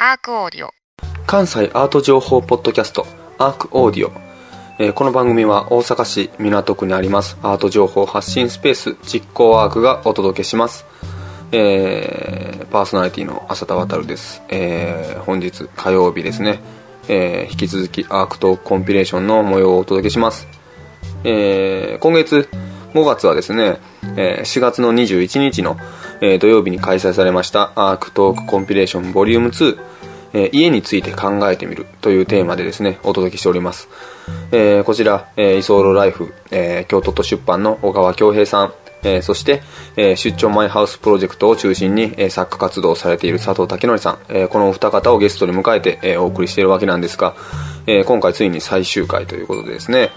アークオーディオ、 関西アート情報ポッドキャストアークオーディオ、この番組は大阪市港区にありますアート情報発信スペース実行アークがお届けします。パーソナリティの浅田渉です。本日火曜日ですね、引き続きアークトークコンピレーションの模様をお届けします。今月5月はですね、4月の21日の、土曜日に開催されましたアークトークコンピレーションボリューム2、家について考えてみるというテーマでですねお届けしております。こちら、居候ライフ、京都都出版の小川恭平さん、そして、出張マイハウスプロジェクトを中心に、作家活動をされている佐藤武則さん、このお二方をゲストに迎えて、お送りしているわけなんですが、今回ついに最終回ということでですね、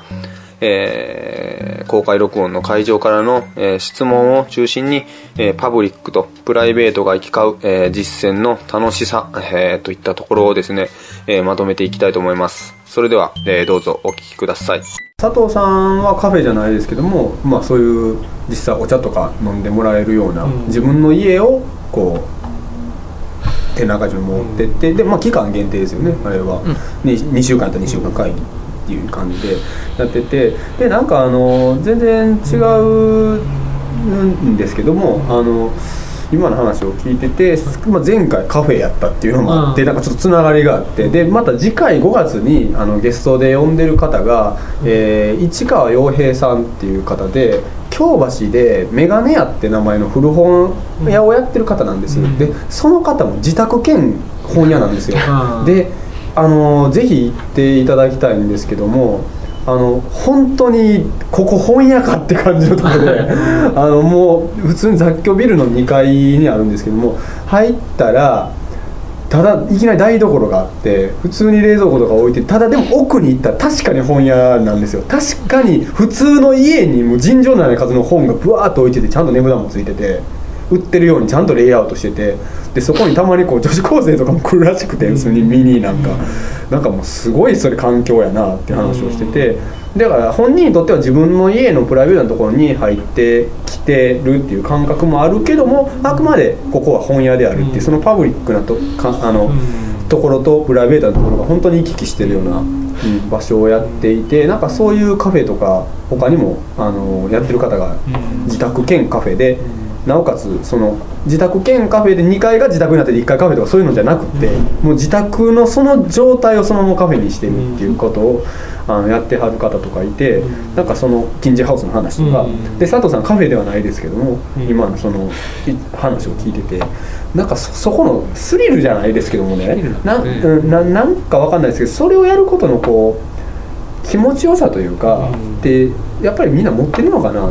公開録音の会場からの、質問を中心に、パブリックとプライベートが行き交う、実践の楽しさ、といったところをですね、まとめていきたいと思います。それでは、どうぞお聞きください。佐藤さんはカフェじゃないですけども、そういう実際お茶とか飲んでもらえるような、自分の家をこう展覧会場に持ってって、で、期間限定ですよね、あれは、2週間やったら2週間会議っていう感じでやってて、でなんか全然違うんですけども、今の話を聞いてて、前回カフェやったっていうのもあって、なんかちょっとつながりがあって、でまた次回5月にゲストで呼んでる方が、市川洋平さんっていう方で、京橋でメガネ屋って名前の古本屋をやってる方なんです。でその方も自宅兼本屋なんですよ。でぜひ行っていただきたいんですけども、本当にここ本屋かって感じのところでもう普通に雑居ビルの2階にあるんですけども、入ったらただいきなり台所があって、普通に冷蔵庫とか置いて、ただでも奥に行ったら確かに本屋なんですよ。確かに普通の家にも尋常ない数の本がブワーッと置いてて、ちゃんと値札もついてて、売ってるようにちゃんとレイアウトしてて、でそこにたまにこう女子高生とかも来るらしくて、普通に見になんかもうすごいそれ環境やなって話をしてて、だから本人にとっては自分の家のプライベートなところに入ってきてるっていう感覚もあるけども、あくまでここは本屋であるっていう、そのパブリックなところとプライベートなところが本当に行き来してるような場所をやっていて、なんかそういうカフェとか他にもやってる方が自宅兼カフェで、なおかつその自宅兼カフェで2階が自宅になって1階カフェとかそういうのじゃなくて、もう自宅のその状態をそのままカフェにしてるっていうことをやってはる方とかいて、なんかその近所ハウスの話とかで、佐藤さんカフェではないですけども、今のその話を聞いてて、なんかそこのスリルじゃないですけどもね、なんかわかんないですけど、それをやることのこう気持ちよさというかってやっぱりみんな持ってるのかなと思って、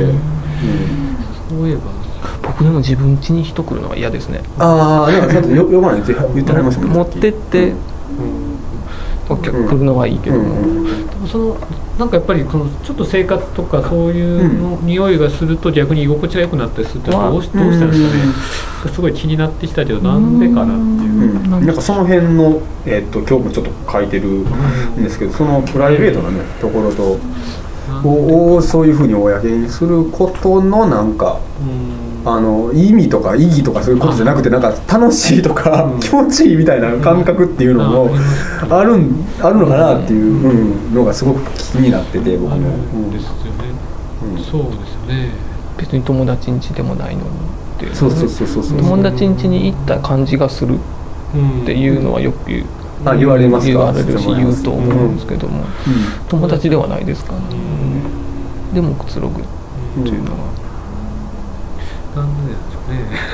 そういえば僕でも自分家に人来るのが嫌ですね。 なんかちょっと呼ばないって言ってはりましたもんね。 持ってって、お客来るのはいいけども、 なんかやっぱりこのちょっと生活とかそういうの匂いがすると逆に居心地が良くなったりするってどうしたんですかね。すごい気になってきたけど、なんでかなっていう、 なんかその辺の、今日もちょっと書いてるんですけど、そのプライベートなねところとをそういうふうに公にすることのなんか意味とか意義とかそういうことじゃなくて、なんか楽しいとか気持ちいいみたいな感覚っていうのもあるのかなっていうのがすごく気になってて、僕も。 ですよね。そうですね。 別に友達ん家でもないのにっていう、 そう友達ん家に行った感じがするっていうのはよく言われますか。 言われるし言うと思うんですけども、友達ではないですからね。でもくつろぐっていうのはなんででしょ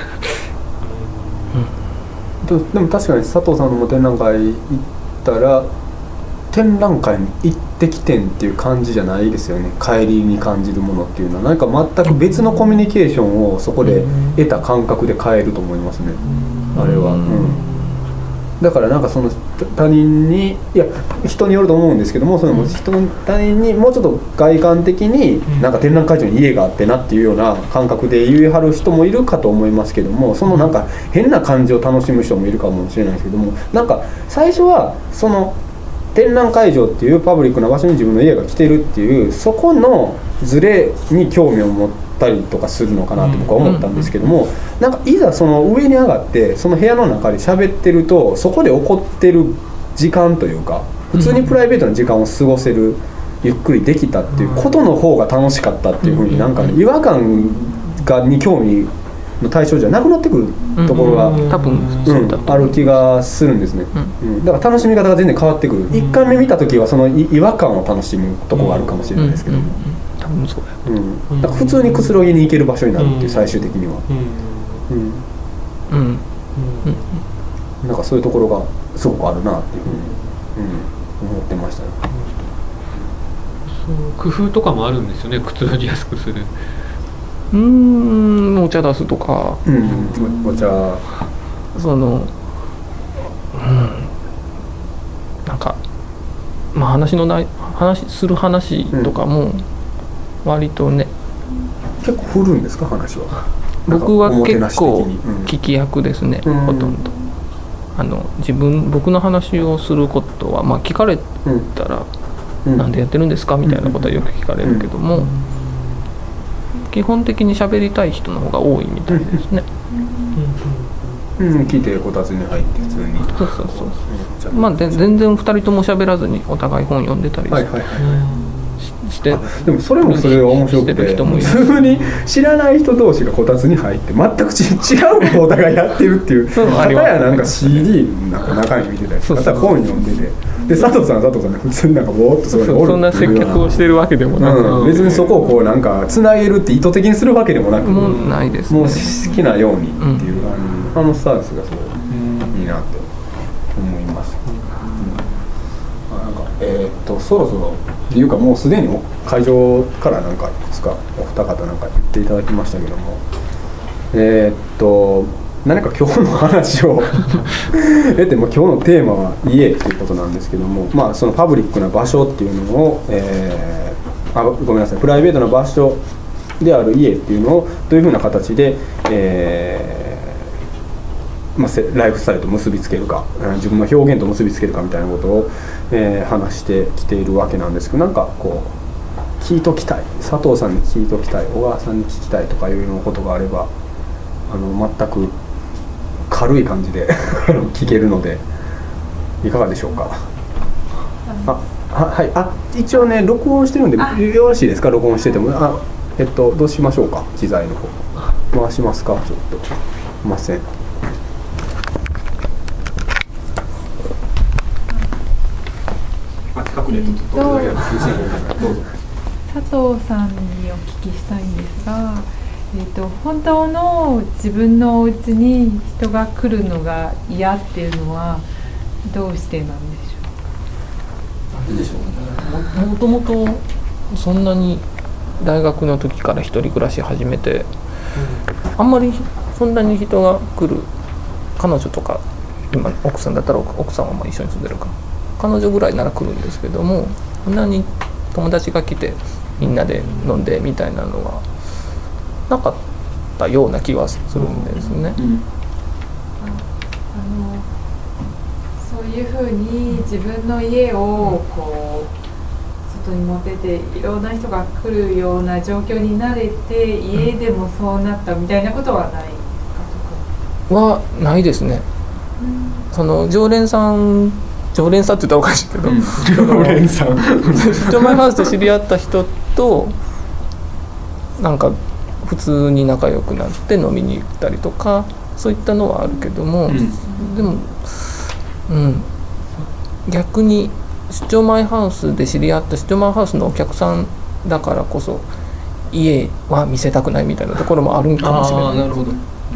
うね。 でも確かに佐藤さんの展覧会行ったら、展覧会に行ってきてんっていう感じじゃないですよね。帰りに感じるものっていうのは何か全く別のコミュニケーションをそこで得た感覚で帰ると思いますね、あれは。だからなんかその他人に、いや人によると思うんですけども、その他人にもうちょっと外観的になんか展覧会場に家があってなっていうような感覚で言い張る人もいるかと思いますけども、そのなんか変な感じを楽しむ人もいるかもしれないですけども、なんか最初はその展覧会場っていうパブリックな場所に自分の家が来てるっていうそこのズレに興味を持ったりとかするのかなって僕は思ったんですけども、なんかいざその上に上がってその部屋の中で喋ってるとそこで起こってる時間というか普通にプライベートな時間を過ごせるゆっくりできたっていうことの方が楽しかったっていうふうになんか、ね、違和感に興味の対象じゃなくなってくるところが、 多分ある気がするんですね、だから楽しみ方が全然変わってくる。1回目見た時はその違和感を楽しむところがあるかもしれないですけど、 多分そうや、 だから普通にくつろぎに行ける場所になるっていう最終的には、なんかそういうところがすごくあるなっていうふうに、思ってましたね。 工夫とかもあるんですよね、くつろぎやすくする。 お茶出すとか、 お茶そのなんかまあ話する話とかも割とね、 結構振るんですか話は。 僕は結構聞き役ですね、ほとんど。僕の話をすることは、まあ、聞かれたら、なんでやってるんですかみたいなことはよく聞かれるけども、基本的に喋りたい人の方が多いみたいですね。 聞いてこたつに入って普通に。 そう。まあ全然2人とも喋らずにお互い本読んでたりして。 でもそれもそれが面白くて、普通に知らない人同士がこたつに入って全く違うことをお互いやってるっていう。片やなんか CD なんか中身見てたり、また本読んでて。で佐藤さん普通になんかぼーっとそんな接客をしてるわけでもなく、 別にそこをこうなんかつなげるって意図的にするわけでもなく、 もうないですね。 もう好きなようにっていう、サービスがすごいいいなって思います。なんかそろそろっていうかもうすでに会場からなんかいくつかお二方なんか言っていただきましたけども、何か今日の話を得ても今日のテーマは家ということなんですけども、まあそのパブリックな場所っていうのを、ごめんなさい、プライベートな場所である家っていうのをどういうふうな形で、ライフスタイルと結びつけるか、自分の表現と結びつけるかみたいなことを、話してきているわけなんですけど、なんかこう聞いときたい、佐藤さんに聞いときたい、小川さんに聞きたいとかいうようなことがあれば全く軽い感じで聞けるのでいかがでしょうか。はい、一応ね録音してるんでよろしいですか。録音しててもどうしましょうか。機材の方回しますか。ちょっとすいません。近くでどうぞ。 佐藤さんにお聞きしたいんですが、本当の自分のお家に人が来るのが嫌っていうのはどうしてなんでしょうか。 なんででしょうね。もともとそんなに大学の時から一人暮らし始めて、あんまりそんなに人が来る、彼女とか今奥さんだったら奥さんはまあ一緒に住んでるか、彼女ぐらいなら来るんですけども、そんなに友達が来てみんなで飲んでみたいなのはなかったような気はするんですね。 そういうふうに自分の家をこう外に持ってていろんな人が来るような状況に慣れて家でもそうなったみたいなことはないですか。 はないですね。その常連さんって言ったらおかしいけど常連さん出張前ハウスで知り合った人となんか普通に仲良くなって飲みに行ったりとかそういったのはあるけども、でも、逆に出張前ハウスで知り合った出張前ハウスのお客さんだからこそ家は見せたくないみたいなところもあるかもしれない。 なるほど。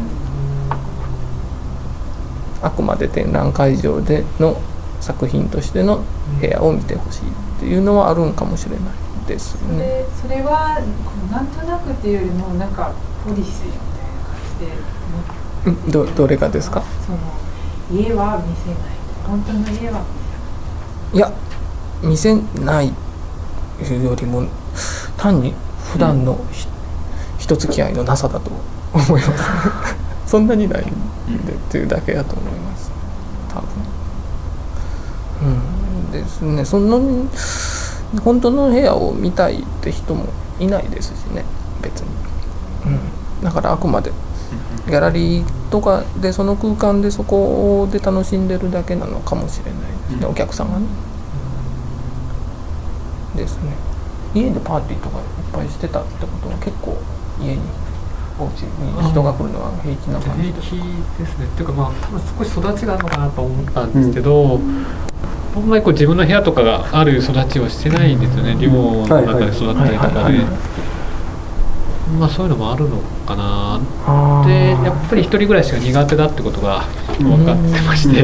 あくまで展覧会場での作品としての部屋を見てほしいっていうのはあるんかもしれないですね。 それはなんとなくっていうよりもなんかポリシーみたいな感じでどれがですか。 その家は見せない、本当の家は見せない。いや見せないいうよりも単に普段の人付き合いのなさだと思いますそんなにないんでっていうだけだと思います多分。 ですね。その本当の部屋を見たいって人もいないですしね、別に、だからあくまでギャラリーとかでその空間でそこで楽しんでるだけなのかもしれないですね、お客さんがね、ですね。家でパーティーとかいっぱいしてたってことは結構家にお家に人が来るのは平気な感じですか？ 平気ですね。っていうかまあ多分少し育ちがあるのかなと思ったんですけど、あんまりこう自分の部屋とかがある育ちをしてないんですよね。寮の中で育ったりとかで、まあそういうのもあるのかな。でやっぱり一人暮らしが苦手だってことが分かってまして、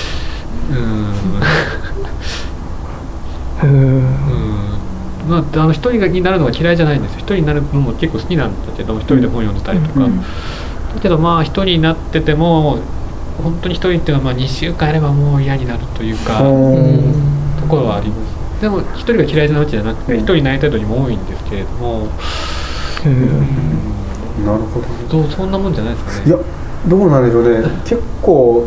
まあ、一人になるのが嫌いじゃないんですよ。一人になるのも結構好きなんだけど、一人で本読んでたりとか、だけどまあ一人になってても本当に一人っていうのはまあ2週間やればもう嫌になるというか、ところはあります。でも一人が嫌いなわけじゃなくて、一人になりたい時も多いんですけれども、 なるほど。 そんなもんじゃないですかね。 いや、どうなんでしょうね。結構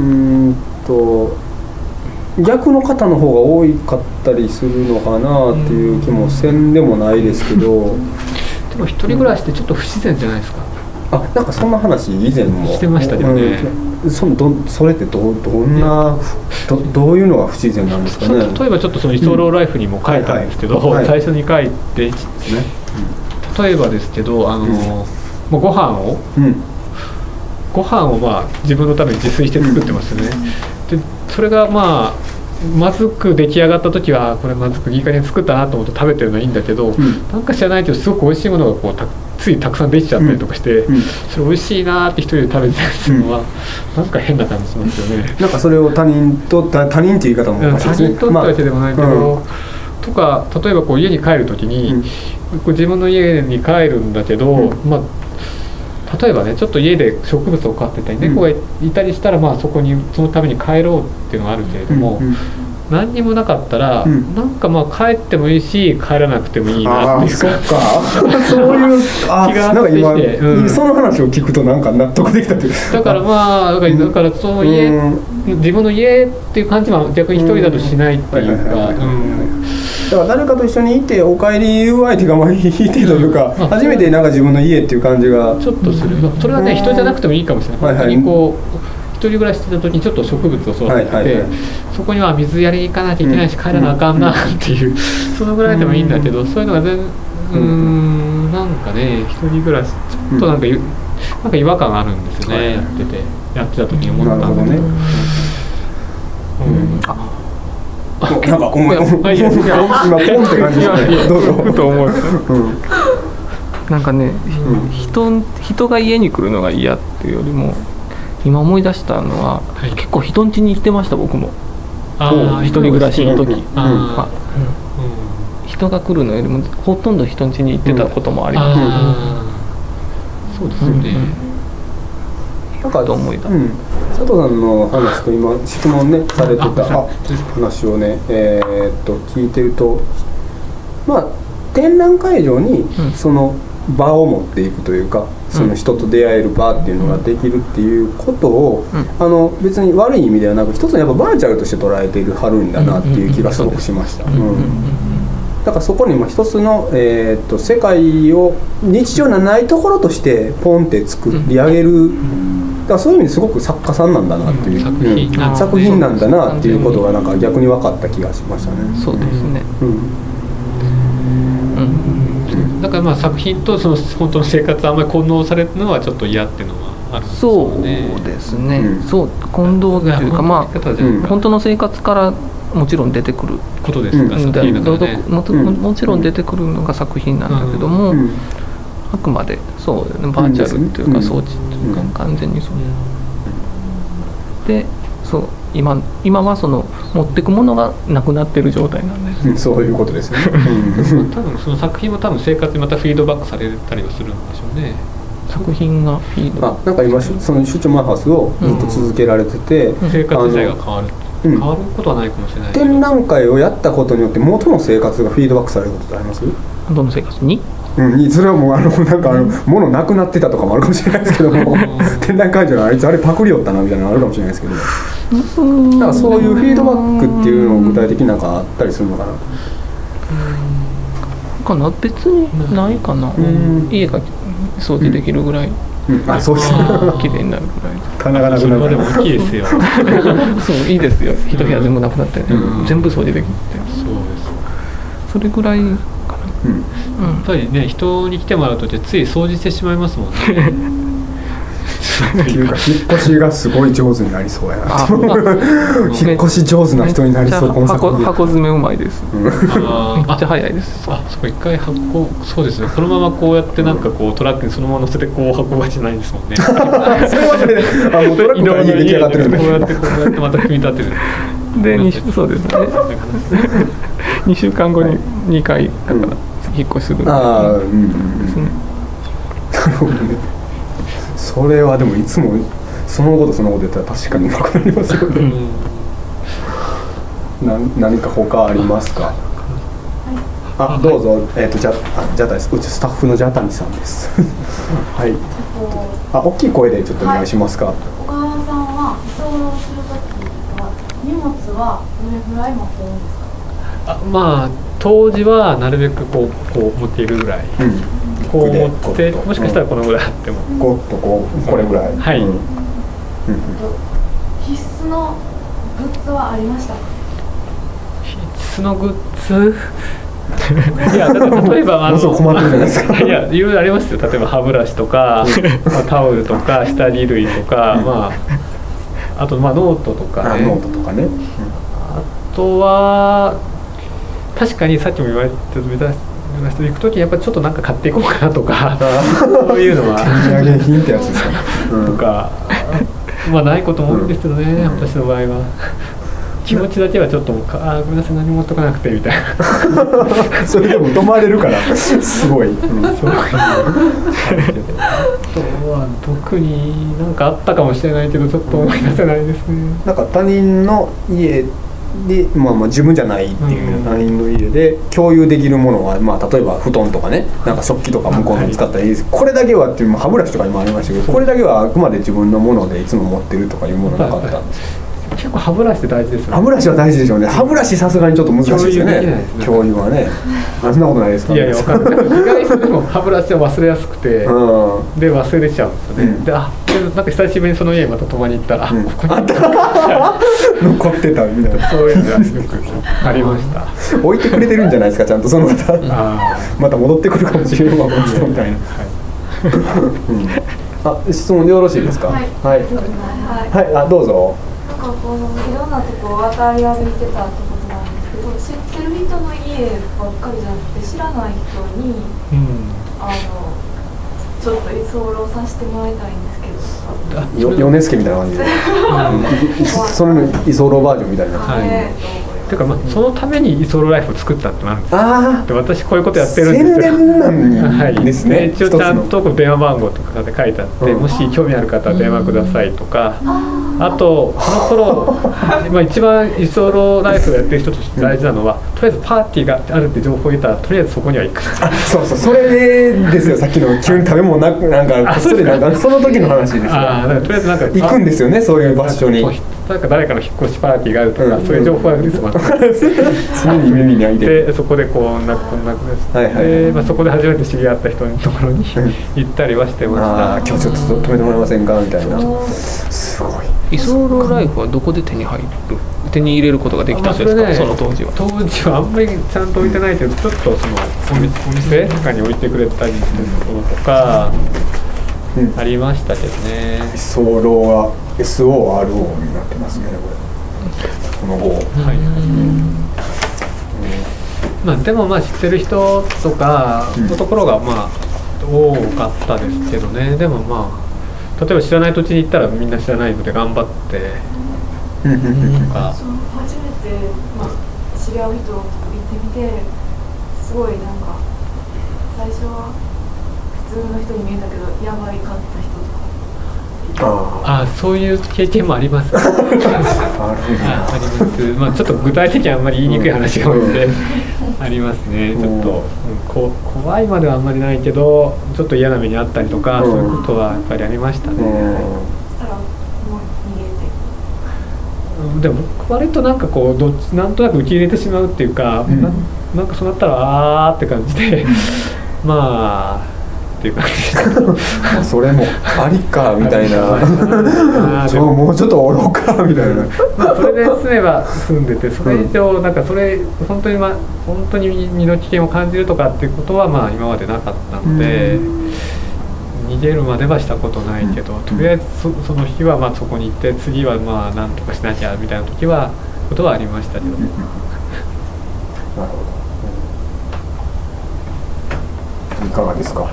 逆の方の方が多かったりするのかなっていう気もせんでもないですけど、 でも一人暮らしってちょっと不自然じゃないですか。 なんかそんな話以前もしてましたけどね。 それってどんなどういうのが不自然なんですかね。 例えばちょっとその居候ライフにも書いたんですけど、最初に書いて、例えばですけどもうご飯をまあ自分のために自炊して作ってますよね。でそれがまあまずく出来上がった時はこれまずくいい加減作ったなと思って食べてるのはいいんだけど、なんか知らないけどすごく美味しいものがこうついたくさんできちゃったりとかして、それ美味しいなって一人で食べてたりするのは、なんか変な感じしますよね。 なんかそれを他人っていう言い方も他人とってわけでもないけど、とか例えばこう家に帰る時に、こう自分の家に帰るんだけど、まあ例えばねちょっと家で植物を飼ってたり猫がいたりしたら、まあそのために帰ろうっていうのがあるけれども、何にもなかったら、なんかまあ帰ってもいいし帰らなくてもいいなっていうか、 そういう気がしてきて、 その話を聞くとなんか納得できたという。 だからまあだからその自分の家っていう感じは逆に一人だとしないっていうか。 だから誰かと一緒にいてお帰り言う相手がまあいてというか、初めてなんか自分の家っていう感じがちょっとする。それはね人じゃなくてもいいかもしれない。本当にこう一人暮らししてた時にちょっと植物を育てて、そこには水やりに行かなきゃいけないし帰らなあかんなっていう、そのぐらいでもいいんだけど、そういうのがなんかね一人暮らしちょっとなんか違和感があるんですよね、やってた時に思ったんだけど。 なんか今ポンって感じですね。どうぞ。 と思う。なんかね、人が家に来るのが嫌っていうよりも、今思い出したのは、結構人ん家に行ってました。僕も一人暮らしの時、人が来るのよりもほとんど人ん家に行ってたこともあります。 そうですよね。 なんか思い出佐藤さんの話と今質問ねされてた話をね聞いてると、まあ展覧会場にその場を持っていくというか、その人と出会える場っていうのができるっていうことを、別に悪い意味ではなく一つのやっぱバーチャルとして捉えているはるんだなっていう気がすごくしました。だからそこにも一つの、世界を日常のないところとしてポンって作り上げる、だからそういう意味ですごく作家さんなんだなっていう、作品なんだなっていうことがなんか逆に分かった気がしましたね。 そうですね。 だからまあ作品とその本当の生活あんまり混同されるのはちょっと嫌っていうのはあるんですよね。 そうですね。そう混同というか、まあ本当の生活からもちろん出てくることですか、作品だからね。 もちろん出てくるのが作品なんだけども、あくまでそうバーチャルっていうか装置っていうか完全にそうで、そう今はその持ってくものがなくなってる状態なんです。 そういうことですよね。 多分その作品も多分生活にまたフィードバックされたりはするんでしょうね。 作品がフィードバック。 なんか今その出張マンハウスをずっと続けられてて、 生活自体が変わることはないかもしれない。 展覧会をやったことによって元の生活がフィードバックされることってあります？ 元の生活にそれはもうなんか物なくなってたとかもあるかもしれないですけども展覧会場のあいつあれパクリよったなみたいなのあるかもしれないですけど、だからそういうフィードバックっていうのを具体的になんかあったりするのかな。 別にないかな、家が掃除できるぐらい、 そうですね、 綺麗になるぐらい。 棚がなくなる。 でも大きいですよそういいですよ、一部屋全部なくなって、全部掃除できるって、 そうです。 それぐらいかな。 やっぱりね、人に来てもらうとつい掃除してしまいますもんねっていうか引っ越しがすごい上手になりそうやな引っ越し上手な人になりそう。この作品箱詰めうまいです、めっちゃ早いです。 そうか、一回そうですね、このままこうやってなんかこうトラックにそのまま乗せてこう運ぶわけじゃないんですもんねそれはそれでもうトラックが家出来上がってるんでこうやってまた組み立てるでそうですね2週間後に2回だから引っ越しする。 なるほどね。それはでもいつもそのこと言ったら確かになくなりますよね何か他ありますか？どうぞ。ジャタです。うちスタッフのジャタニさんですはい。大きい声でちょっとお願いしますか？ 小川さんは居候するときは荷物はどれぐらい持ってるんですか？ まあ当時はなるべくこう持っているぐらい、こう持ってもしかしたらこのぐらいあってもこれぐらい。 はい。 必須のグッズはありましたか？ 必須のグッズいやだから例えばもうすぐ困ってるじゃないですかいやいろいろありますよ。例えば歯ブラシとか、タオルとか下着類とか、あとノートとかね。 ノートとかね。 あとは確かにさっきも言われてた目指していくときやっぱりちょっとなんか買っていこうかなとかそういうのは手土産品ってやつですかねとかないことも多いんですけどね、私の場合は気持ちだけはちょっとごめんなさい何も持っとかなくてみたいなそれでも止まれるからすごい、 特になんかあったかもしれないけどちょっと思い出せないですね。 なんか他人の家で、自分じゃないっていう他人の家で共有できるものは、例えば布団とかね、なんか食器とか向こうの使ったらいいです、これだけはっていう歯ブラシとかにもありましたけど、これだけはあくまで自分のものでいつも持ってるとかいうものなかったんです。 結構歯ブラシって大事ですよね。 歯ブラシは大事でしょうね。歯ブラシさすがにちょっと難しいですよね。共有はね。そんなことないですか？ いや分かんない。意外とでも歯ブラシは忘れやすくて、で忘れちゃうんですよね。でなんか久しぶりにその家また泊まりに行ったら、ここにあった残ってたみたいな。 そういうのがよくありました。 置いてくれてるんじゃないですか、ちゃんとその方。また戻ってくるかもしれないわこの人みたいな。質問でよろしいですか？はい。どうぞ。 いろんなとこ渡り歩いてたってことなんですけど、知ってる人の家ばっかりじゃなくて知らない人に、ちょっと居候させてもらいたいんですけど。 米助みたいな感じでそれの居候バージョンみたいな。 てかそのために居候ライフを作ったってなんですで、私こういうことやってるんですよ。 宣伝なんですね。 一応ちゃんと電話番号とかで書いてあって、もし興味ある方は電話くださいとか、あとその頃一番居候ライフをやってる人として大事なのは、とりあえずパーティーがあるって情報を得たらとりあえずそこには行く。 そうそれですよ。さっきの急に食べ物なんかこっそりなんかその時の話ですよ。 とりあえずなんか行くんですよね、そういう場所に。 なんか誰かの引っ越しパーティーがあるとか、そういう情報がですもんね。 常に耳に開いてでそこでこんなです、そこで初めて知り合った人のところに行ったりはしてました。 今日ちょっと止めてもらえませんかみたいな。すごい。 居候ライフはどこで手に入れることができたんですか？その当時は。 当時はあんまりちゃんと置いてないけど、ちょっとそのお店とかに置いてくれたりするところとかありましたけどね。 居候は SORO になってますね、この後。 でも知ってる人とかのところが多かったですけどね。でも例えば知らない土地に行ったらみんな知らないので頑張ってとか。 初めて知り合う人と行ってみて、すごいなんか最初は普通の人に見えたけどやばいかった人とかそういう経験もあります。あります。ちょっと具体的にはあんまり言いにくい話が多いので、ありますね。ちょっと、怖いまではあんまりないけど、ちょっと嫌な目にあったりとか、そういうことはやっぱりありましたね。でも割となんかこうなんとなく受け入れてしまうっていうか、なんかそうなったらって感じでまあっていう感じでそれもありかみたいなもうちょっとおろうかみたいな、 それで住めば住んでて、それ以上なんかそれ本当に身の危険を感じるとかっていうことは今までなかったので、逃げるまではしたことないけど、とりあえずその日はそこに行って、次はなんとかしなきゃみたいなことはありましたけど。なるほど。いかがですか。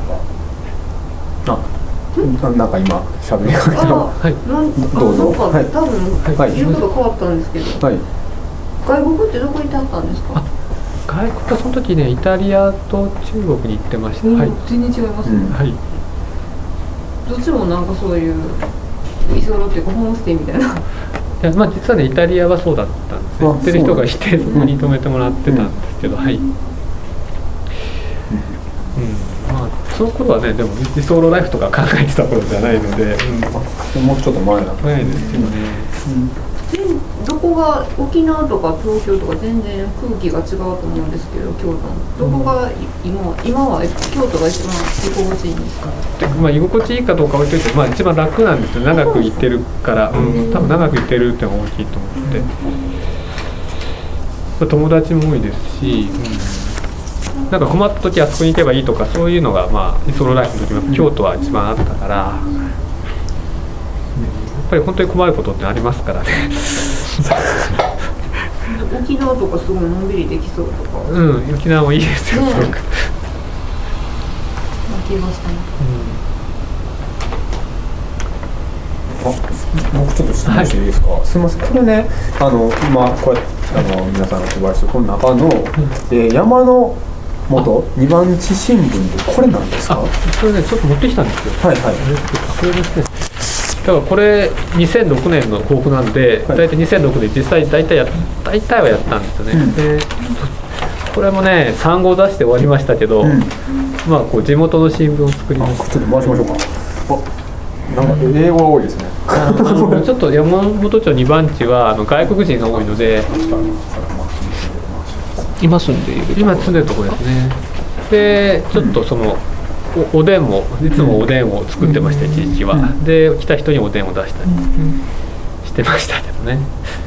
なんか今喋りかけたら、どうぞ。 多分色が変わったんですけど、外国ってどこにいてあったんですか。 外国はその時ね、イタリアと中国に行ってました。 全然違いますね。どっちもなんかそういう居候っていうかホームステイみたいな。いや実はね、イタリアはそうだったんですね。知ってる人がいて、そこに泊めてもらってたんですけど、その頃はね、でも居候ライフとか考えてた頃じゃないので、 もうちょっと前ですけどね。 どこが沖縄とか東京とか全然空気が違うと思うんですけど、京都のどこが今は京都が一番居心地いいんですか。 居心地いいかどうか置いといて、一番楽なんですよ。長く行ってるから、多分長く行ってるってのが大きいと思って、友達も多いですし、なんか困った時あそこに行けばいいとか、そういうのが居候ライフの時も京都は一番あったから、やっぱり本当に困ることってありますからね。 沖縄とかすごいのんびりできそうとか。 沖縄もいいですよ、すごく。 気がしたね。 僕ちょっと質問していいですか。すみません、これね、こうやって皆さんが配りしてるこの中の、山の元2番地新聞でこれなんですか。 それね、ちょっと持ってきたんですよ。これですね。だからこれ2006年の広告なんで、大体2006年実際大体はやったんですよね。でこれもね、3号出して終わりましたけど、こう地元の新聞を作りました。 ちょっと回しましょうか。なんか英語が多いですね。 ちょっと山本町2番地は外国人が多いので、 今住んでいるところですね。でちょっとそのおでんもいつもおでんを作ってました、一時期は。で来た人におでんを出したりしてましたけどね。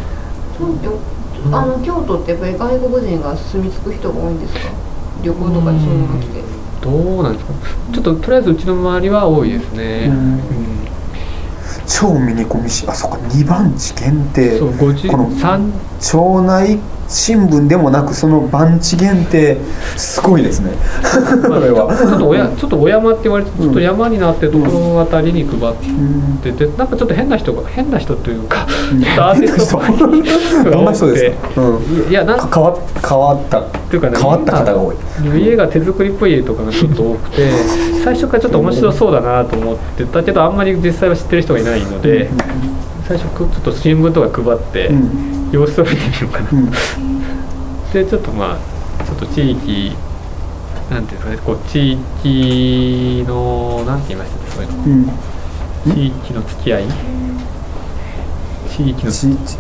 京都ってやっぱり外国人が住み着く人が多いんですか。旅行とかにそういうのが来て。 どうなんですか。ちょっととりあえずうちの周りは多いですね。 超ミニコミ誌、そっか、2番地限定。 そう、 この町内新聞でもなくその番地限定、すごいですね。これはちょっとお山って言われて、ちょっと山になってるところのあたりに配ってて、なんかちょっと変な人というか、ちょっとアーティストっぽい人が多くて、いやなんか変わったっていうかね、変わった方が多い。 家が手作りっぽい家とかがちょっと多くて、最初からちょっと面白そうだなと思ってたけど、あんまり実際は知ってる人がいないので、最初ちょっと新聞とか配って様子を見てみようかな。でちょっとちょっと地域なんていうんですかね、こう地域のなんて言いましたそういうの、地域の付き合い、地域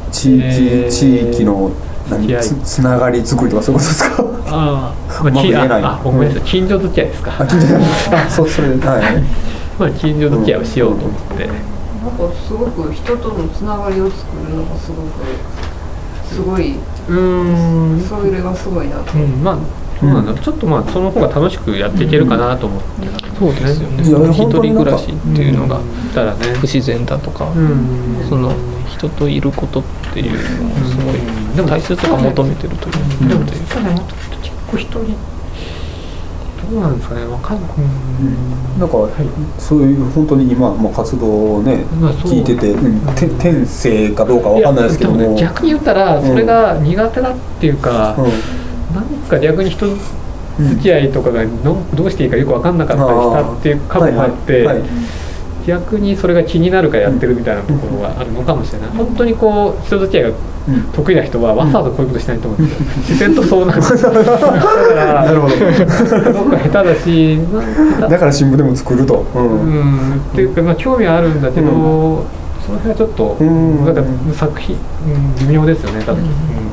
のつながり作りとかそういうことですか。 ごめんなさい、近所付き合いですか。 それで近所付き合いをしようと思って、 なんかすごく人とのつながりを作るのがすごいそれがすごいなと。 そうなんだ。ちょっとその方が楽しくやっていけるかなと思って。 そうですよね。一人暮らしっていうのが不自然だとか、その人といることっていうのをすごい大切とか求めてるという。 でも実はね、結構一人どうなんですかね、分かんない。 なんかそういう本当に今活動をね聞いてて、天性かどうか分かんないですけども、 逆に言ったらそれが苦手だっていうか、なんか逆に人付き合いとかがどうしていいかよく分かんなかったりしたっていう過去もあって、 逆にそれが気になるからやってるみたいなところがあるのかもしれない。本当にこう人付き合いが得意な人はわざわざこういうことしないと思うんですよ。自然とそうなる。だからなるほど。 どっか下手だし、 だから新聞でも作ると。 っていうか、まあ、興味はあるんだけど、その辺はちょっとなんか作品、微妙ですよね。多分。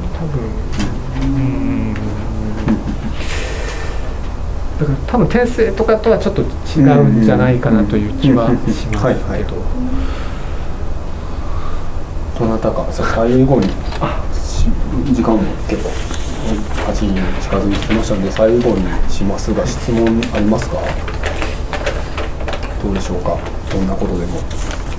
だから多分転生とかとはちょっと違うんじゃないかなという気はしますけど。 どなたか最後に時間も結構8時に近づいてきましたので最後にしますが、質問ありますか？どうでしょうか？どんなことでも。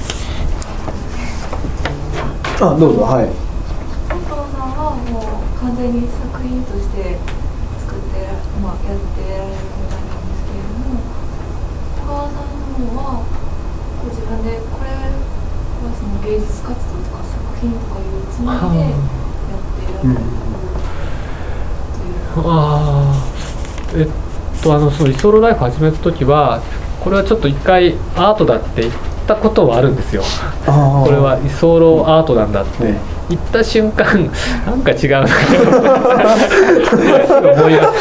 どうぞ。はい。 佐藤さんはもう完全に作品として作ってやってられるみたいなんですけれども、高田さんの方はこう自分でこれはその芸術活動とか作品とかいうつもりでやっていられるという。 そのイソロライフ始めた時はこれはちょっと一回アートだって言ったことはあるんですよ。これは居候アートなんだって言った瞬間、なんか違うなって思い出して、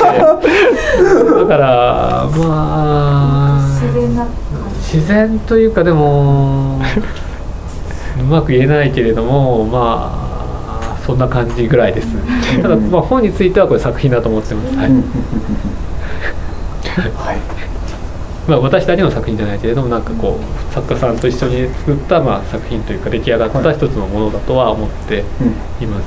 だからまあ自然な感じ、 自然というか、でもうまく言えないけれども、まあそんな感じぐらいです。ただまあ本についてはこれ作品だと思ってます。はい。はい、まあ、私たちの作品じゃないけれども、なんかこう作家さんと一緒に作ったまあ作品というか出来上がった一つのものだとは思っています。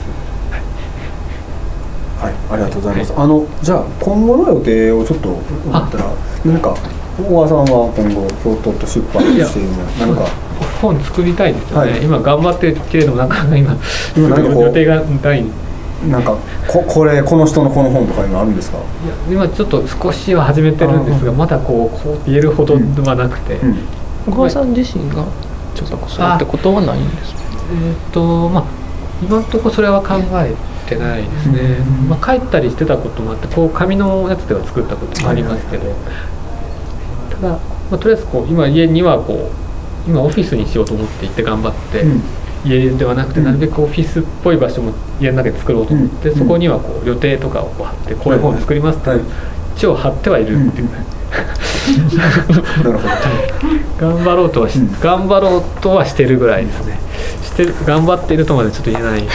はい、ありがとうございます。じゃあ今後の予定をちょっと思ったら、何か小川さんは今後京都と出版しているの何か本作りたいですよね。今頑張ってるけれども、なかなか今予定がない。 なんかこの人のこの本とかいうのあるんですか？ いや、今ちょっと少しは始めてるんですが、まだこう言えるほどではなくて、 小川さん自身が著作するってことはないんですか？ まあ今のところそれは考えてないですね。まあ書いたりしてたこともあって、こう紙のやつでは作ったこともありますけど、ただ、まあ、とりあえずこう今家にはこう今オフィスにしようと思っていて頑張って。家ではなくてなるべくオフィスっぽい場所も家の中で作ろうと思って、そこにはこう予定とかを貼ってこういう本を作りますって一応貼ってはいるっていう、なるほど。頑張ろうとはしてるぐらいですね。頑張っているとまでちょっと言えない。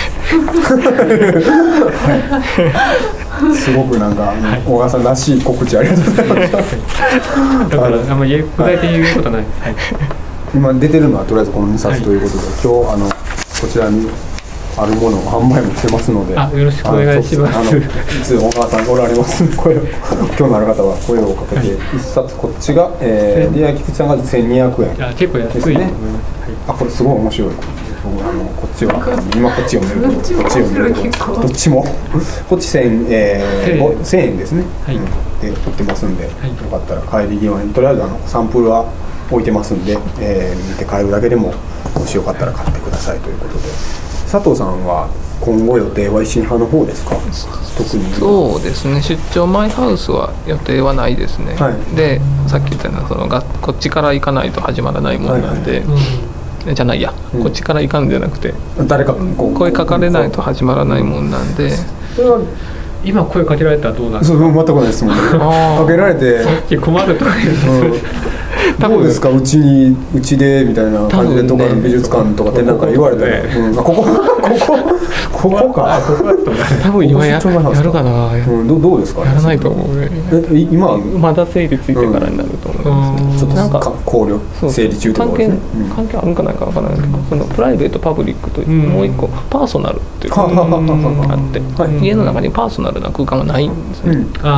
すごくなんか小川さんらしい告知ありがとうございました。 だからあんまり具体的に言うことないです。はい、 今出てるのはとりあえずこの2冊ということで、今日こちらにあるものを販売もしてますので、 よろしくお願いします。 いつ小川さんおられます興味のある方は声をかけて、1冊こっちがリア菊池さんが1200円結構安いね。 これすごい面白い。こっちは今こっち読んでるけど、こっち読んでるけどどっちもこっち1000円ですね、で売ってますんで、よかったら帰り際にとりあえずサンプルは置いてますんで、見て帰るだけでももしよかったら買ってくださいということで。佐藤さんは今後予定は維新派の方ですか？特に。 そうですね、出張マイハウスは予定はないですね、でさっき言ったようなこっちから行かないと始まらないもんなんで、じゃないや、こっちから行かんじゃなくて誰か声かかれないと始まらないもんなんで、 それは今声かけられたらどうなんですか？ 全くないですもんね。かけられてさっき困るとか言うどうですか、うちでみたいな感じでとかの美術館とか展覧会言われたら、ここか多分今やるかな。 どうですか？ やらないと思う。 今まだ整理ついてからになると思いますね。 なんか考慮整理中とか関係あるんかないかわからないけど、そのプライベートパブリックともう一個パーソナルっていうのがあって、家の中にパーソナルな空間がないんですね。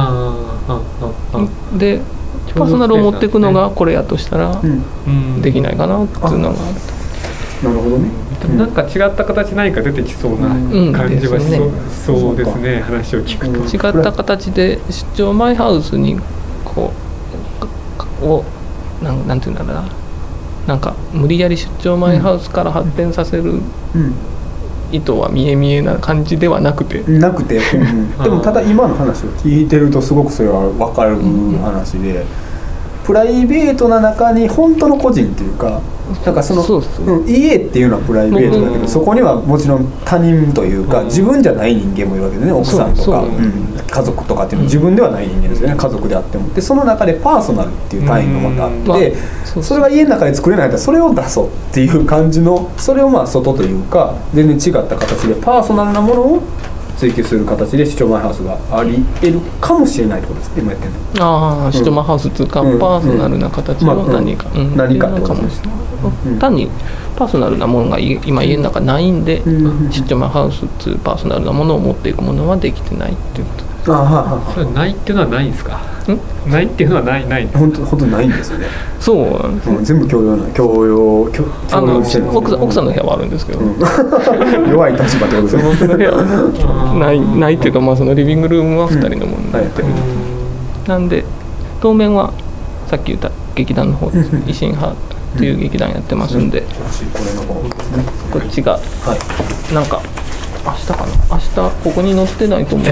でパーソナルを持っていくのがこれやとしたらできないかなっていうのがあって、 なるほどね。 なんか違った形何か出てきそうな感じはそうですね。話を聞くと違った形で出張マイハウスにこうなんていうんだろうな、なんか無理やり出張マイハウスから発展させる意図は見えな感じではなくて、 でもただ今の話を聞いてるとすごくそれは分かる話で、 プライベートな中に本当の個人っていうか、なんかそのそうそう、 家っていうのはプライベートだけど、そこにはもちろん他人というか、自分じゃない人間もいるわけでね、奥さんとか、家族とかっていうのは自分ではない人間ですよね、家族であっても。でその中でパーソナルっていう単位がまたあって、それは家の中で作れないんだったらそれを出そうっていう感じの、それをまあ外というか全然違った形でパーソナルなものを追求する形でシチョマイハウスがあり得るかもしれないってことですね、今やってるの。 ああ、シチョマイハウスというか、パーソナルな形の何か、 何かってことかもしれない。単にパーソナルなものが今家の中ないんで、シチョマイハウスっていうパーソナルなものを持っていくものはできてないっていうことです。 それないっていうのはないんですか？ないっていうのはない本当ないんですよね。 そうなんです、 全部共用してる。 奥さんの部屋はあるんですけど、 弱い立場ってことですね。 僕の部屋はないっていうか、まあそのリビングルームは2人のものになってる、なんで当面はさっき言った劇団の方です、維新派という劇団やってますんで、こっちがなんか明日かな、明日ここに載ってないと思う。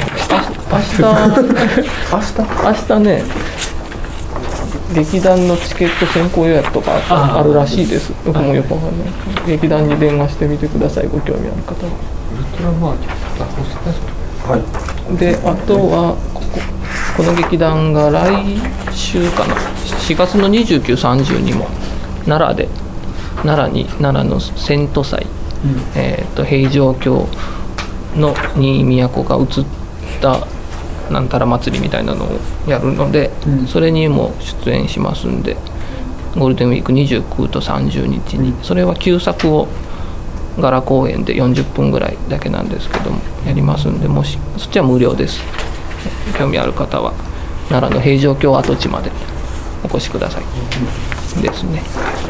明日ね、劇団のチケット先行予約とかあるらしいです。僕もよくわかんない。劇団に電話してみてください、ご興味ある方は。 ウルトラマーケット、 はい。 で、あとはこの劇団が来週かな、4月の29、30にも奈良の遷都祭、平城京の新都が移ったなんたら祭りみたいなのをやるので、それにも出演しますんで、ゴールデンウィーク29と30日に、それは旧作をガラ公演で40分ぐらいだけなんですけどもやりますんで、もしそっちは無料です。興味ある方は奈良の平城京跡地までお越しください、ですね。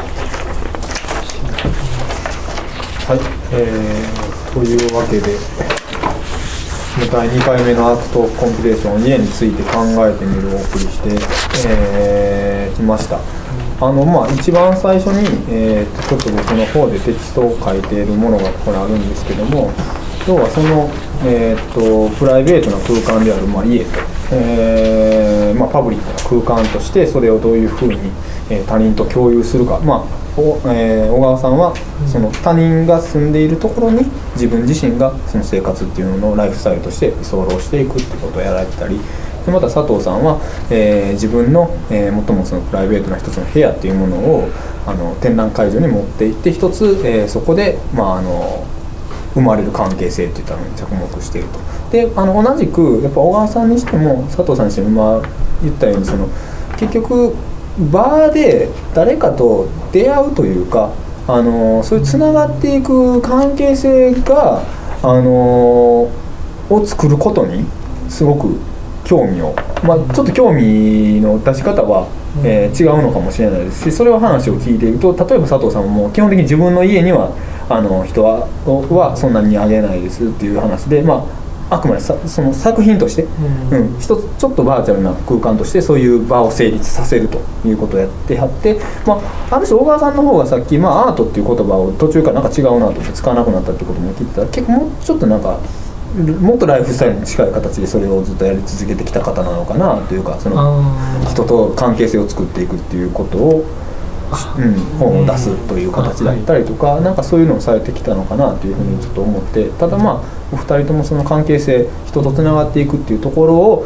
はい、というわけで第2回目のアートコンピレーション、家について考えてみるをお送りして、きました。一番最初に、ちょっと僕の方でテキストを書いているものがここにあるんですけども、要はその、プライベートな空間である、家と、パブリックな空間としてそれをどういうふうに、他人と共有するか、小川さんはその他人が住んでいるところに自分自身がその生活っていうののライフスタイルとして居候していくってことをやられてたり、でまた佐藤さんは、自分の、最もそのプライベートな一つの部屋っていうものを展覧会場に持っていって一つ、そこで、生まれる関係性っていったのに着目していると。で同じくやっぱ小川さんにしても佐藤さんにしても今言ったように結局バーで誰かと出会うというかそういうつながっていく関係性がを作ることにすごく興味を、ちょっと興味の出し方は、違うのかもしれないですし、それを話を聞いていると、例えば佐藤さんも基本的に自分の家には人はそんなにあげないですっていう話で、あくまでその作品として、ちょっとバーチャルな空間としてそういう場を成立させるということをやってはって、ある種小川さんの方がさっき、アートっていう言葉を途中からなんか違うなと思って使わなくなったってことも聞いてたら、結構もうちょっとなんかもっとライフスタイルに近い形でそれをずっとやり続けてきた方なのかなというか、その人と関係性を作っていくっていうことを、本を出すという形だったりとか、なんかそういうのをされてきたのかなというふうにちょっと思って、ただお二人ともその関係性、人とつながっていくっていうところを、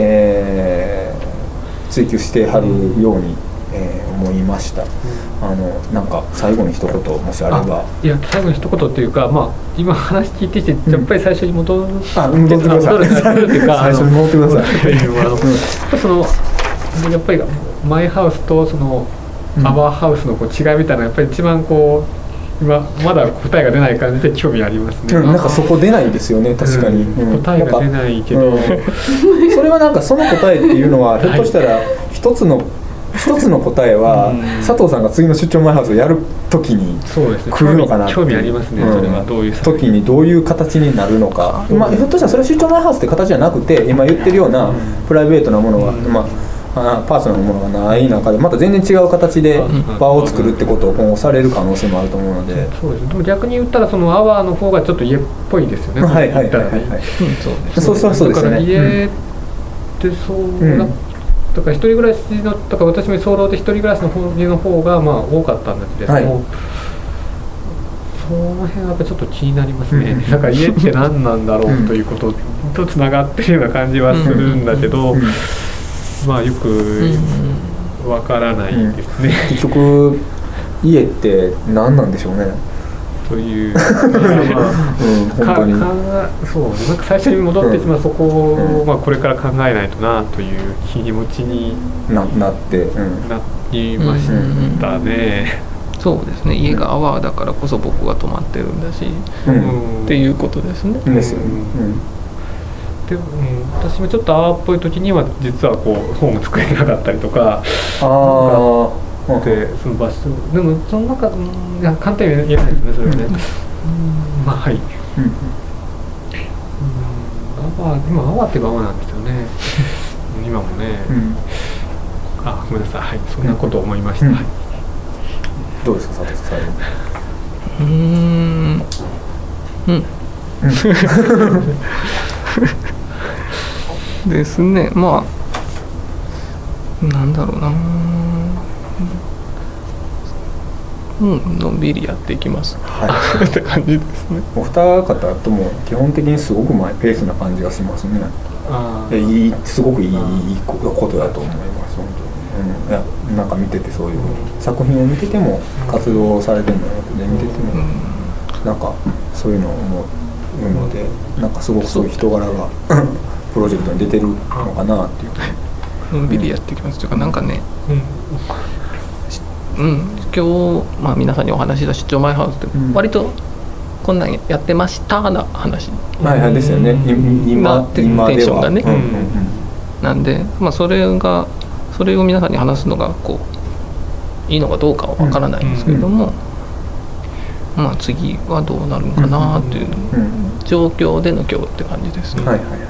追求してはるように、思いました。なんか最後に一言もしあれば。 いや最後に一言っていうか、今話聞いててやっぱり最初に戻ってください。 戻っていうか最初に戻ってください。 やっぱりマイハウスとそのアワーハウスの違いみたいな、やっぱり一番今まだ答えが出ない感じで興味ありますね。 なんかそこ出ないですよね、確かに。 答えが出ないけど、 それはなんかその答えっていうのはひょっとしたら一つの答えは佐藤さんが次の出張マイハウスをやるときに来るのかなって。 興味ありますね。それはどういう時にどういう形になるのか。ひょっとしたらそれは出張マイハウスって形じゃなくて、今言ってるようなプライベートなものが、パーソナルなものがない中でまた全然違う形で場を作るってことを今後される可能性もあると思うので。 そうです。でも逆に言ったらそのアワーの方がちょっと家っぽいですよね。 そうですね。 だから家ってそうだとか一人暮らしのとか私も早漏で一人暮らしの家の方がまあ多かったんだけれども、その辺はやっぱちょっと気になりますね。なんか家って何なんだろうということとつながってるような感じはするんだけど、まあよくわからないですね。 結局家って何なんでしょうね。 という本当にそうなんか最初に戻ってしまう、そこを、まあ、これから考えないとなという気持ちになりましたね。 そうですね、家がアワーだからこそ僕が泊まってるんだし、っていうことですね。 ですよね。 で私もちょっとアワーっぽい時には実はこう本を作れなかったりとかで、その場所でもその中簡単に言えないですね、それはね。まあはい。今アワーってばアワーなんですよね。今もね。あ、ごめんなさい。はい、そんなことを思いました。 どうですか、佐藤さん。 ですね。まあなんだろうな。のんびりやっていきます。って感じですね。 お二方とも基本的にすごくマイペースな感じがしますね。すごくいいことだと思います本当に。いやなんか見ててそういう作品を見てても活動されてるので見ててもなんかそういうのを思うので、なんかすごくそういう人柄がプロジェクトに出てるのかなっていう。 のんびりやっていきますというか、なんかね。今日、まあ、皆さんにお話しした出張マイハウスって割とこんなんやってましたな話ですよね。今テンションがね、なんで、まあ、それを皆さんに話すのがこういいのかどうかは分からないんですけれども、まあ、次はどうなるのかなっていう状況での今日って感じですね。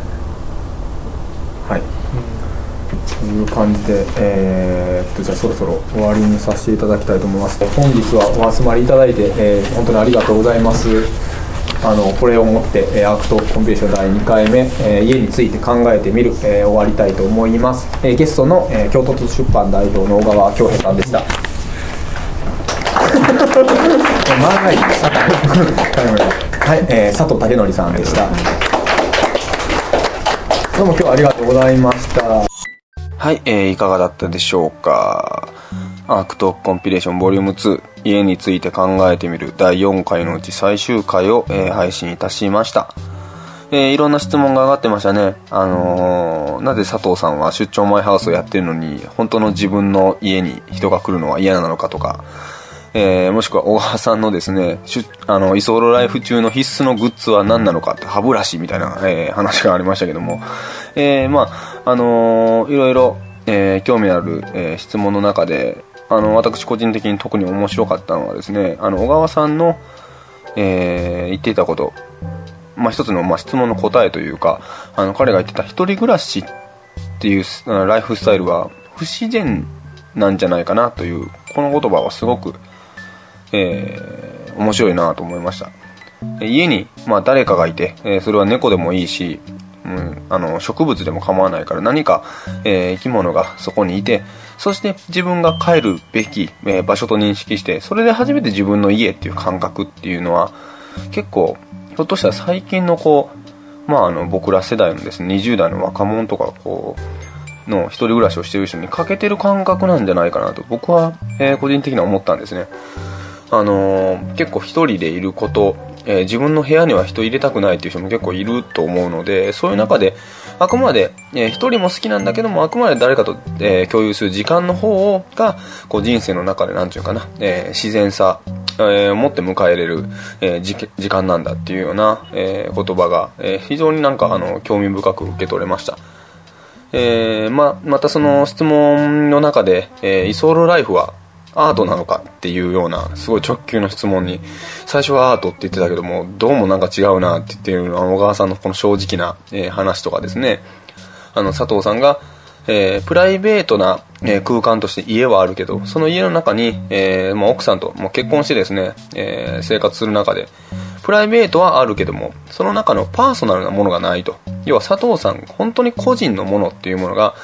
という感じで、じゃあそろそろ終わりにさせていただきたいと思います。本日はお集まりいただいて、本当にありがとうございます。これをもって、アークトコンペティション第2回目、家について考えてみる、終わりたいと思います。ゲストの、京都出版代表の小川恭平さんでした。長いはい、佐藤武則さんでした。どうも今日はありがとうございました。 はい、いかがだったでしょうか。アークトコンピレーションボリューム2、家について考えてみる第4回のうち最終回を、配信いたしました。いろんな質問が上がってましたね。なぜ佐藤さんは出張マイハウスをやってるのに本当の自分の家に人が来るのは嫌なのかとか、もしくは小川さんのですね、居候ライフ中の必須のグッズは何なのかって、歯ブラシみたいな、話がありましたけども、まあいろいろ、興味ある、質問の中で私個人的に特に面白かったのはですね、小川さんの、言っていたこと、まあ、一つの、まあ、質問の答えというか、彼が言ってた一人暮らしっていうライフスタイルは不自然なんじゃないかなという、この言葉はすごく面白いなと思いました。家に、まあ、誰かがいて、それは猫でもいいし、植物でも構わないから、何か、生き物がそこにいて、そして自分が帰るべき、場所と認識して、それで初めて自分の家っていう感覚っていうのは結構ひょっとしたら最近のまあ、僕ら世代のですね、20代の若者とかの一人暮らしをしている人に欠けてる感覚なんじゃないかなと僕は、個人的には思ったんですね。結構一人でいること、自分の部屋には人入れたくないっていう人も結構いると思うので、そういう中であくまで一人も好きなんだけども、あくまで誰かと、共有する時間の方が人生の中でなんていうかな、自然さを持って迎えれる、時間なんだっていうような、言葉が、非常になんか興味深く受け取れました。またその質問の中で、居候ライフはアートなのかっていうようなすごい直球の質問に、最初はアートって言ってたけどもどうもなんか違うなって言っている小川さんのこの正直な、話とかですね、佐藤さんが、プライベートな、空間として家はあるけど、その家の中に、奥さんともう結婚してですね、生活する中でプライベートはあるけども、その中のパーソナルなものがないと。要は佐藤さん本当に個人のものっていうものが、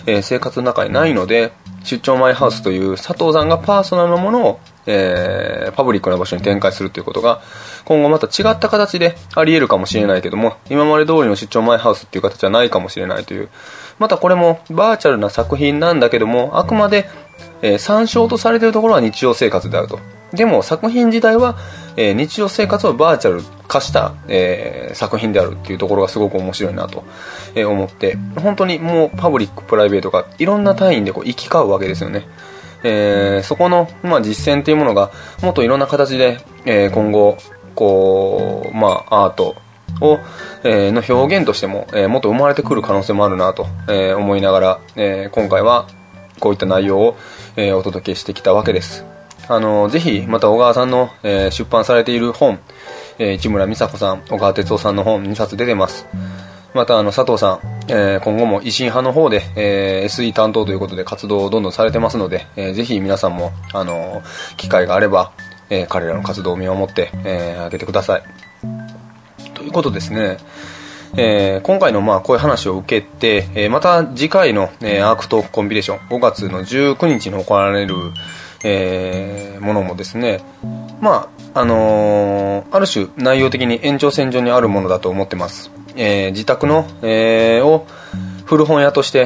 生活の中にないので、出張マイハウスという佐藤さんがパーソナルなものを、パブリックな場所に展開するということが今後また違った形であり得るかもしれないけども、今まで通りの出張マイハウスっていう形はないかもしれないという、またこれもバーチャルな作品なんだけども、あくまで、参照とされているところは日常生活であると。でも作品自体は、日常生活をバーチャル化した、作品であるっていうところがすごく面白いなと、思って、本当にもうパブリックプライベートがいろんな単位でこう行き交うわけですよね。そこの、実践っていうものがもっといろんな形で、今後こう、アートを、の表現としても、もっと生まれてくる可能性もあるなと、思いながら、今回はこういった内容を、お届けしてきたわけです。ぜひまた小川さんの、出版されている本、市村美佐子さん、小川哲夫さんの本2冊出てます。また佐藤さん、今後も維新派の方で、SE 担当ということで活動をどんどんされてますので、ぜひ皆さんも機会があれば、彼らの活動を見守って、あげてくださいということですね。今回のこういう話を受けて、また次回の、アークトークコンビネーション5月の19日に行われる、ものもですね、ある種内容的に延長線上にあるものだと思ってます。自宅の、を古本屋として、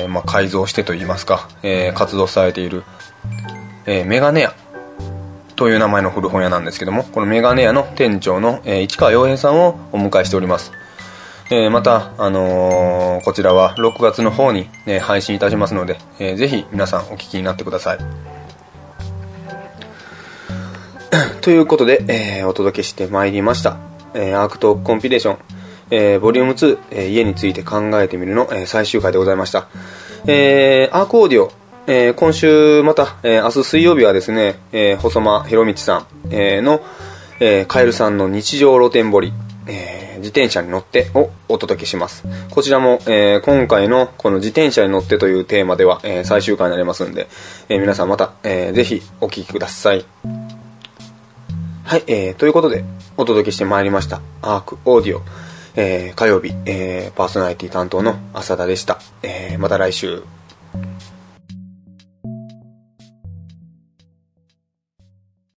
改造してといいますか、活動されている、メガネ屋という名前の古本屋なんですけども、このメガネ屋の店長の、市川洋平さんをお迎えしております。また、こちらは6月の方に、配信いたしますので、ぜひ皆さんお聞きになってください。ということで、お届けしてまいりました、アークトークコンピレーション、ボリューム2、家について考えてみるの、最終回でございました。アークオーディオ、今週また、明日水曜日はですね、細間博道さん、の、カエルさんの日常露天掘り、自転車に乗ってをお届けします。こちらも、今回のこの自転車に乗ってというテーマでは、最終回になりますので、皆さんまた、ぜひお聞きください。はい、ということでお届けしてまいりましたアークオーディオ、火曜日、パーソナリティ担当の浅田でした。また来週。